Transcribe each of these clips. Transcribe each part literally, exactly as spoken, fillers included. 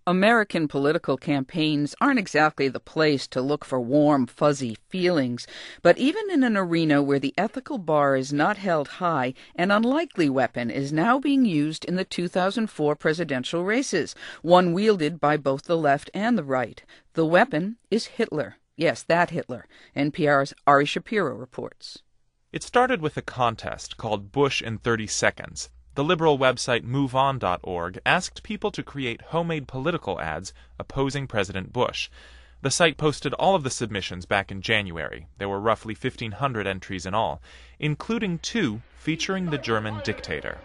American political campaigns aren't exactly the place to look for warm, fuzzy feelings, but even in an arena where the ethical bar is not held high, an unlikely weapon is now being used in the two thousand four presidential races, one wielded by both the left and the right. The weapon is Hitler. Yes, that Hitler. N P R's Ari Shapiro reports. It started with a contest called Bush in thirty seconds. The liberal website move on dot org asked people to create homemade political ads opposing President Bush. The site posted all of the submissions back in January. There were roughly fifteen hundred entries in all, including two featuring the German dictator.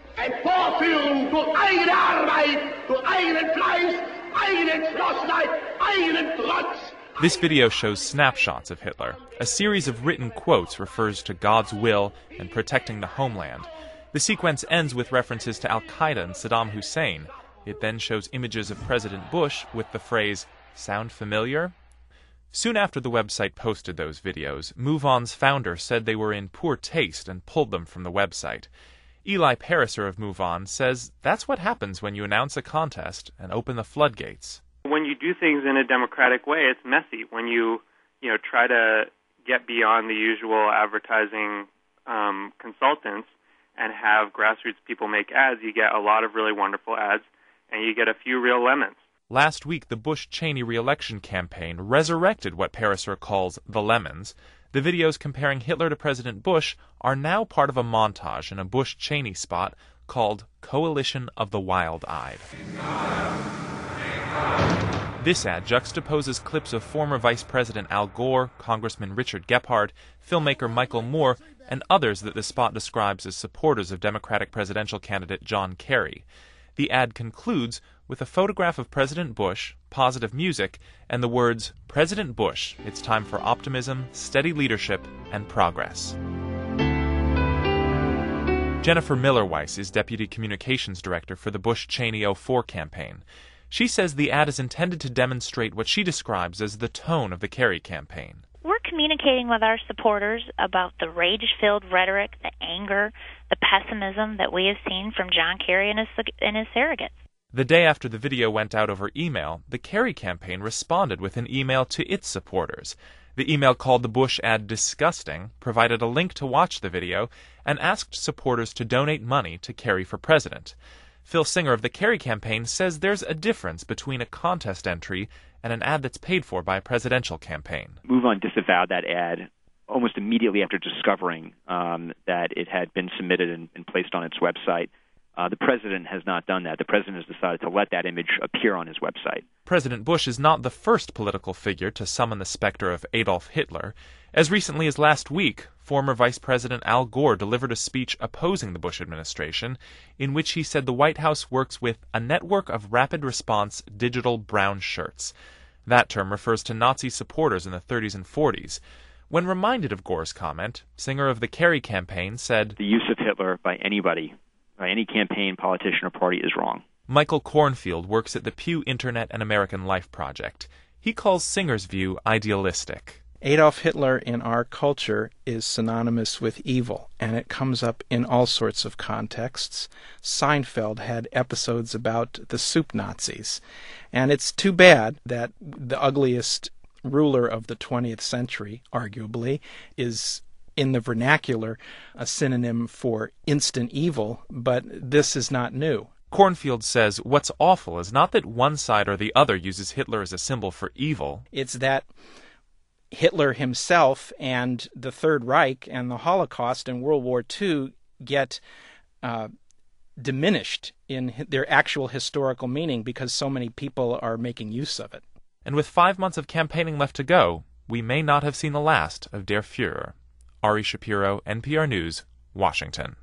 This video shows snapshots of Hitler. A series of written quotes refers to God's will and protecting the homeland. The sequence ends with references to Al-Qaeda and Saddam Hussein. It then shows images of President Bush with the phrase, "Sound familiar?" Soon after the website posted those videos, MoveOn's founder said they were in poor taste and pulled them from the website. Eli Pariser of MoveOn says that's what happens when you announce a contest and open the floodgates. When you do things in a democratic way, it's messy. When you, you know, try to get beyond the usual advertising um, consultants and have grassroots people make ads, you get a lot of really wonderful ads, and you get a few real lemons. Last week, the Bush-Cheney re-election campaign resurrected what Pariser calls the lemons. The videos comparing Hitler to President Bush are now part of a montage in a Bush-Cheney spot called Coalition of the Wild-Eyed. This ad juxtaposes clips of former Vice President Al Gore, Congressman Richard Gephardt, filmmaker Michael Moore, and others that the spot describes as supporters of Democratic presidential candidate John Kerry. The ad concludes with a photograph of President Bush, positive music, and the words, "President Bush, it's time for optimism, steady leadership, and progress." Jennifer Miller-Weiss is Deputy Communications Director for the Bush-Cheney oh four campaign. She says the ad is intended to demonstrate what she describes as the tone of the Kerry campaign. We're communicating with our supporters about the rage-filled rhetoric, the anger, the pessimism that we have seen from John Kerry and his, and his surrogates. The day after the video went out over email, the Kerry campaign responded with an email to its supporters. The email called the Bush ad disgusting, provided a link to watch the video, and asked supporters to donate money to Kerry for president. Phil Singer of the Kerry campaign says there's a difference between a contest entry and an ad that's paid for by a presidential campaign. MoveOn disavowed that ad almost immediately after discovering um, that it had been submitted and, and placed on its website. Uh, the president has not done that. The president has decided to let that image appear on his website. President Bush is not the first political figure to summon the specter of Adolf Hitler. As recently as last week, former Vice President Al Gore delivered a speech opposing the Bush administration, in which he said the White House works with a network of rapid response digital brown shirts. That term refers to Nazi supporters in the thirties and forties. When reminded of Gore's comment, Singer of the Kerry campaign said, "The use of Hitler by anybody, by any campaign, politician, or party is wrong." Michael Cornfield works at the Pew Internet and American Life Project. He calls Singer's view idealistic. Adolf Hitler in our culture is synonymous with evil, and it comes up in all sorts of contexts. Seinfeld had episodes about the soup Nazis, and it's too bad that the ugliest ruler of the twentieth century, arguably, is in the vernacular a synonym for instant evil, but this is not new. Cornfield says what's awful is not that one side or the other uses Hitler as a symbol for evil. It's that Hitler himself and the Third Reich and the Holocaust and World War Two get uh, diminished in their actual historical meaning because so many people are making use of it. And with five months of campaigning left to go, we may not have seen the last of Der Fuhrer. Ari Shapiro, N P R News, Washington.